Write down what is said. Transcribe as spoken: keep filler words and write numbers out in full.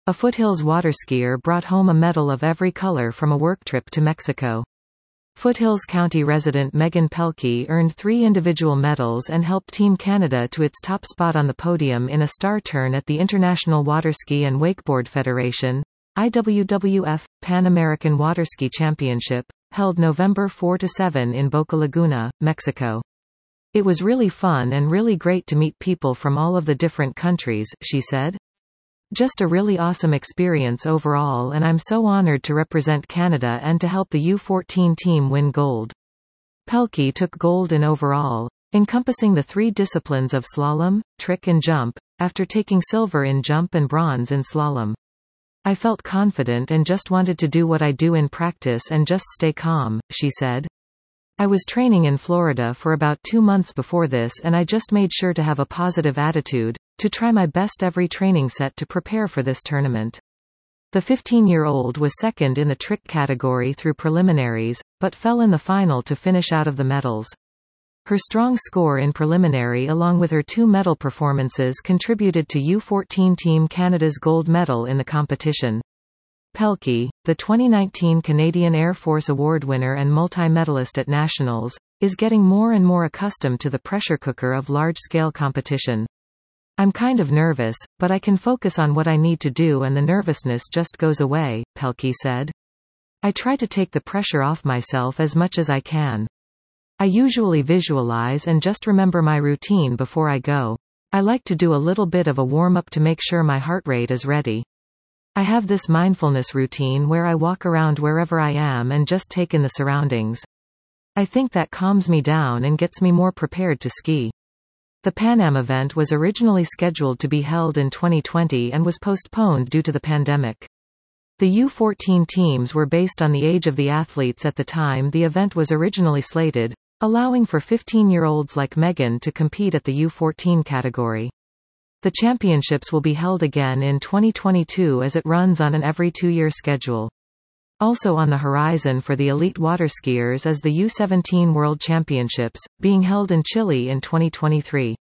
A Foothills waterskier brought home a medal of every color from a work trip to Mexico. Foothills County resident Megan Pelkey earned three individual medals and helped Team Canada to its top spot on the podium in a star turn at the International Waterski and Wakeboard Federation I W W F, Pan American Waterski Championship, held November fourth to seventh in Boca Laguna, Mexico. It was really fun and really great to meet people from all of the different countries, she said. Just a really awesome experience overall, and I'm so honored to represent Canada and to help the U fourteen team win gold. Pelkey took gold in overall, encompassing the three disciplines of slalom, trick and jump, after taking silver in jump and bronze in slalom. I felt confident and just wanted to do what I do in practice and just stay calm, she said. I was training in Florida for about two months before this, and I just made sure to have a positive attitude, to try my best every training set to prepare for this tournament. The fifteen-year-old was second in the trick category through preliminaries, but fell in the final to finish out of the medals. Her strong score in preliminary along with her two medal performances contributed to U fourteen Team Canada's gold medal in the competition. Pelkey, the twenty nineteen Canadian Air Force Award winner and multi-medalist at Nationals, is getting more and more accustomed to the pressure cooker of large-scale competition. I'm kind of nervous, but I can focus on what I need to do and the nervousness just goes away, Pelkey said. I try to take the pressure off myself as much as I can. I usually visualize and just remember my routine before I go. I like to do a little bit of a warm-up to make sure my heart rate is ready. I have this mindfulness routine where I walk around wherever I am and just take in the surroundings. I think that calms me down and gets me more prepared to ski. The Pan Am event was originally scheduled to be held in twenty twenty and was postponed due to the pandemic. The U fourteen teams were based on the age of the athletes at the time the event was originally slated, allowing for fifteen-year-olds like Megan to compete at the U fourteen category. The championships will be held again in twenty twenty-two as it runs on an every two-year schedule. Also on the horizon for the elite waterskiers is the U seventeen World Championships, being held in Chile in twenty twenty-three.